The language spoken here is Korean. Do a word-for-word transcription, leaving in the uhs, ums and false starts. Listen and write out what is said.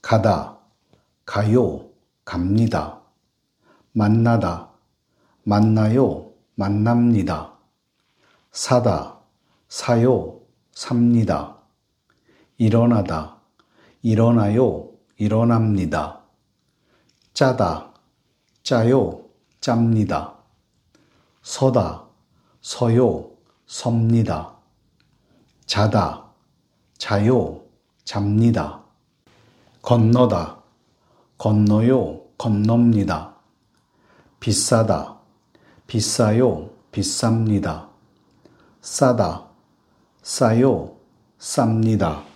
가다, 가요, 갑니다. 만나다, 만나요, 만납니다. 사다, 사요, 삽니다. 일어나다, 일어나요, 일어납니다. 짜다, 짜요, 짭니다. 서다, 서요, 섭니다. 자다, 자요, 잡니다. 건너다, 건너요, 건넙니다. 비싸다, 비싸요, 비쌉니다. 싸다, 싸요, 쌉니다.